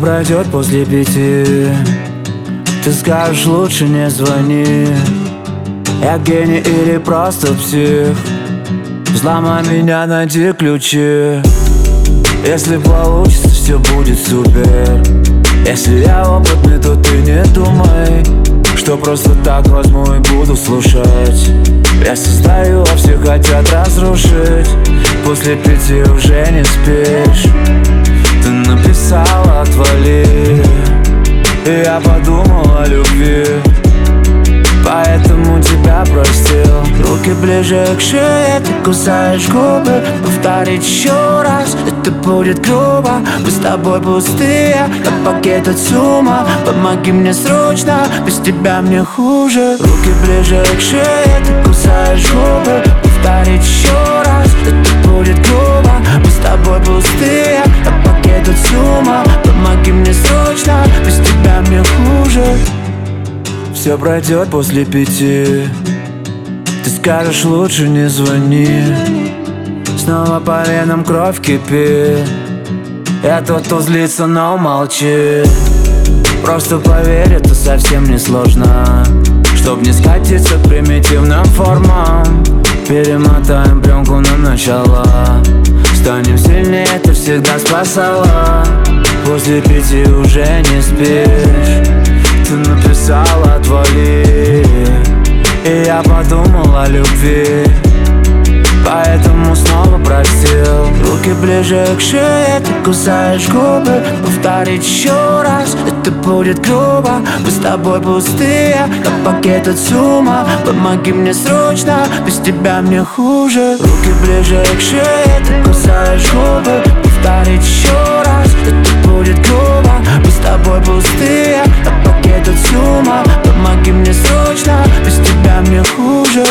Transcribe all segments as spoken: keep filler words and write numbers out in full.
пройдет после пяти. Ты скажешь, лучше не звони. Я гений или просто псих? Взломай меня, найди ключи. Если получится, все будет супер. Если я опытный, то ты не думай, что просто так возьму и буду слушать. Я создаю, а все хотят разрушить. После пяти уже не спишь. Ты написала «отвали», и я подумал о любви, поэтому тебя простил. Руки ближе к шее, ты кусаешь губы. Повторить еще раз, это будет грубо. Мы с тобой пустые, как пакет от СУМа. Помоги мне срочно, без тебя мне хуже. Руки ближе к шее, ты кусаешь губы. Повторить еще раз, это будет грубо. Мы с тобой пустые, как пакет от СУМа. Помоги мне срочно, без тебя мне хуже. Все пройдет после пяти. Ты скажешь, лучше не звони. Снова по венам кровь кипит. Я тот, кто злится, но молчит. Просто поверь, это совсем не сложно. Чтоб не скатиться к примитивным формам, перемотаем пленку на начало. Станем сильнее, это всегда спасало. После пяти уже не спишь. Ты написала «отвали», и я подумал о любви, поэтому снова простил. Руки ближе к шее, ты кусаешь губы. Повторить еще раз, это будет грубо. Мы с тобой пустые, как пакет от СУМа. Помоги мне срочно, без тебя мне хуже. Руки ближе к шее, ты кусаешь губы. Повторить еще раз, это будет грубо. Мы с тобой пустые, как пакет от СУМа. Помоги мне срочно, без тебя мне хуже.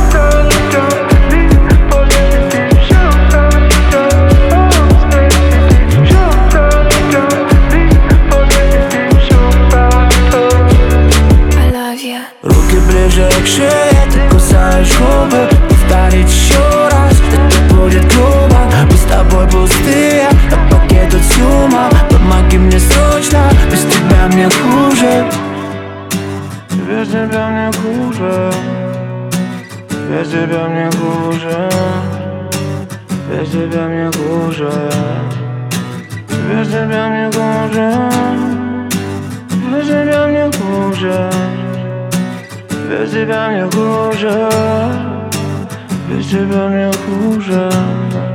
Руки ближе к шее, ты кусаешь губы. Повторить еще раз, это будет грубо. Мы с тобой пустые, как пакет от СУМа. Помоги мне срочно, без тебя мне хуже. Без тебя мне хуже. Без тебя мне хуже. Без тебя мне хуже. Без тебя мне хуже. Без тебя мне хуже. Без тебя мне хуже. Без тебя мне хуже.